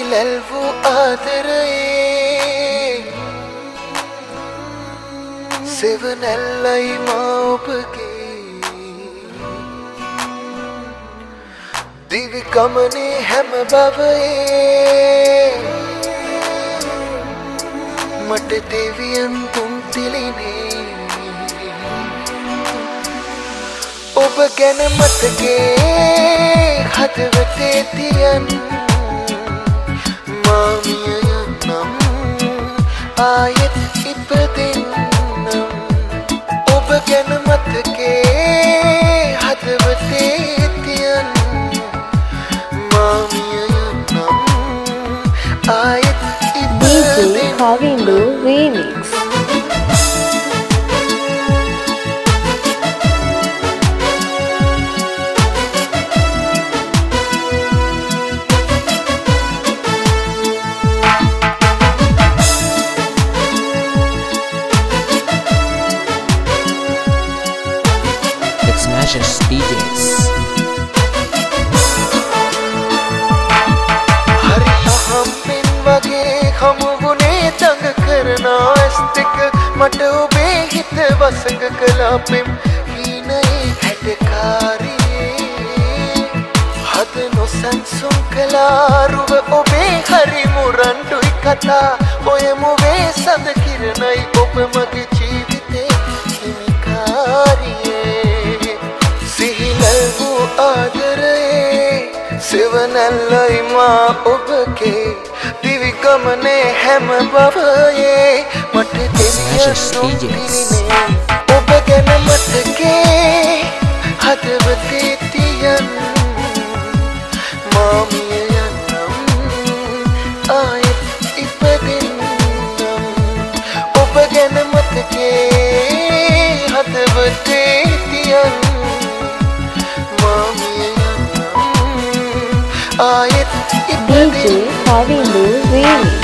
සිහිලැල්වූ ආදරයේ සෙවනැල්ලයි මා ඔබගේ දිවි ගමනේ හැම බවයේ මට දෙවියන් තුන් තිලිනේ ඔබ ගැන මතකේ හදවතේ තියන් මාමිය යන්නම් ආයෙත් ඉපදෙන්නම් ඔබ ගැන මතකේ හදවතේ තියන් මාමිය යන්නම් ආයෙත් ඉපදෙන්නම් Kavindu Remix. Smashes DJs. hari ahammin wage hamugune dang karna astik mata obe hit wasang kala pem hinae hadkariye had no sansum kala ruv obe hari murandui katha oy muve sad kirnai ob mage jeevite himikariye සිහිලැල්වූ ආදරයේ සෙවනැල්ලයි මා ඔබගේ දිවි ගමනේ හැම බවයේ මට දෙවියන් නොපිරිනේ ඔබ ගැන මතකේ හදවතේ තියන් මාමිය යන්නම් ආයෙත් ඉපදෙන්නම් ඔබ ගැන මතකේ හදවතේ තියන් DJ Kavindu Remix.